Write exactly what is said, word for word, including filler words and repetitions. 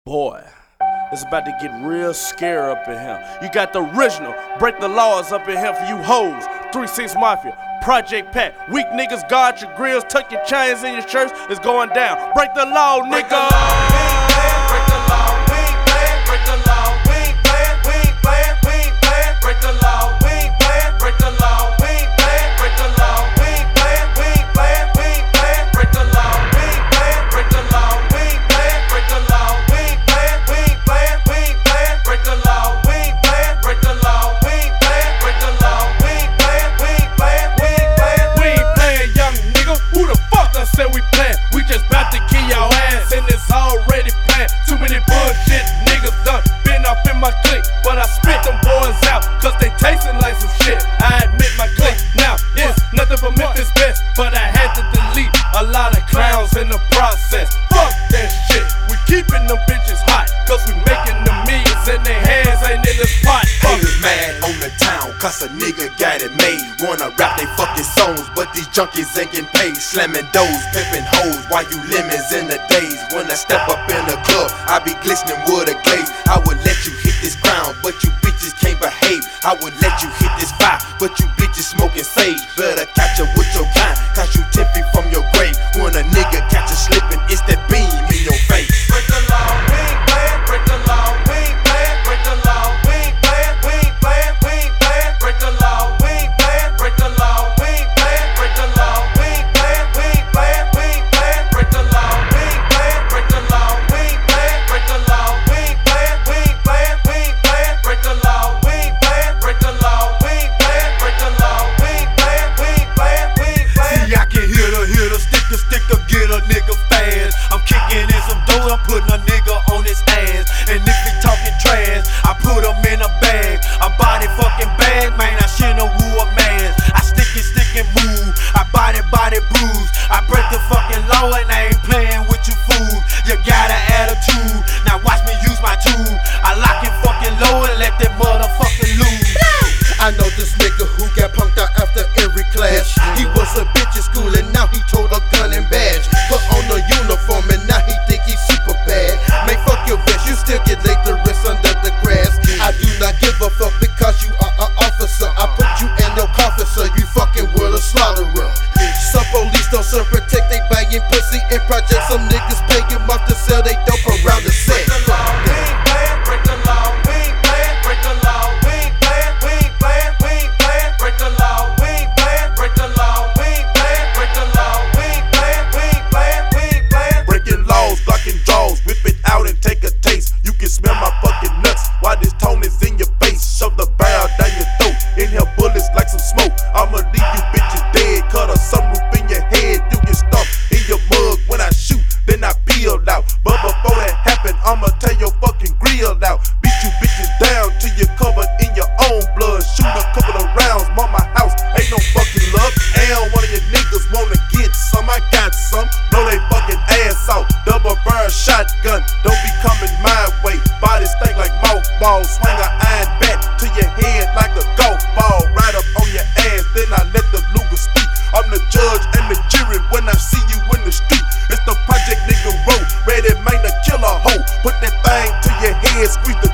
Boy, it's about to get real scary up in here. You got the original, break the laws up in here for you hoes. three six Mafia, Project Pat, weak niggas, guard your grills, tuck your chains in your shirts, it's going down. Break the law, nigga. Break the law, break the law, we ain't playing. Break the law, we ain't playing, we ain't playing, we ain't playing. Break the law, we ain't playing. Break the law, we ain't playing. Break the law, we ain't playing, we ain't playing, we ain't playing. Break the law, we ain't playing. Break the law, we ain't playing. Break the law, we ain't playing, we ain't playing, we ain't playing. Break the law, we ain't playing. Break the law, we ain't playing. Break the law, we ain't playing, we ain't playing, we ain't playing. We ain't playing, young nigga. Who the fuck I said we playing? We just bout to kill your ass, and it's already planned. Too many bullshit niggas done been up in my clique, but I spit them boys out, cause they tasting like some shit. I admit my clique now is nothing but Memphis best, but I had to delete a lot of clowns in the process. Fuck that shit, we keeping them bitches hot, cause we making the millions and their hands ain't in this pot. Haters mad on the town, cause a nigga got it made. Wanna rap they fucking songs, but these junkies ain't getting paid. Slamming doors, pimping hoes, while you lemons in the days. When I step up in the club, I be glistening with a glaze. I would let you hit this crown, but you bitches can't behave. I would let you hit this fire, but you bitches smoking sage. Better catch up with your kind, cause you ten feet from your grave. When a nigga catch you slipping, it's that beam in your face. Break the law, we ain't playing. Break the law, we ain't playing. Break the law, we ain't playing. We ain't playing, we ain't playing. Break the law, we ain't playing. Break the law, we ain't playing. Break the law, we ain't playing. We ain't playing, we ain't playing. Break the law, we ain't playing. Break the law, we ain't playing. Break the law, we ain't playing. We ain't playing, we ain't playing. Break the law, we ain't playing. Break the law, we ain't playing. Break the law, we ain't playing. We ain't playing, we ain't playing. See, I can hear the hear the stick the stick to get a nigga fast. I'm kicking in some dough, I'm putting a nigga on his ass. And if he talking trash, I put him in a bag. A body fucking bag, man, I shouldn't have wore a mask. I stick it, stick and move, I body, body bruise. I break the fucking law and I ain't playing with you fools. You got an attitude, now watch me use my tool. I lock him fucking low and let that motherfucker lose. I know this nigga who got punked out after every class. He was a bitch in school and now he told a gun and badge. Put on a uniform and now he think he's super bad. Man, fuck your vest, you still get laid the rest under the grass. I do not give a fuck because you are an officer. I put you in your coffin so you fucking will a slaughterer. Some police don't serve protect, they banging pussy in projects. Some niggas pay him off to sell they dope around the set. Break the law, we ain't playing. Break the law, we ain't playing. Break the law, we ain't playing. We ain't playing, we ain't playing. Break the law, we ain't playing. Break the law, we ain't playing. Break the law, we ain't playing. We ain't playing, we ain't playing. Breaking laws, blocking jaws, whip it out and take a taste. You can smell my fucking nuts while this tone is in your face. Shove the barrel down your throat, inhale bullets like some smoke. I'ma leave you bitches dead, cut a sunroof in your head. You get stuck in your mug when I shoot, then I peel out. But before that happen, I'ma tear your fucking grill out. Beat you bitches down till you're covered in your own blood. Shoot a couple of rounds, mama house, ain't no fucking love. And one of your niggas wanna get some, I got some. Blow they fucking ass out, double barrel shotgun. Don't be coming my way, body stink like mothballs. Swing a iron bat to your head like a golf ball. Right up on your ass, then I let the Luger speak. I'm the judge and the jury when I see you in the street. It's the Project Nigga Road, ready man to kill a hoe. Put that thing to your head, squeeze the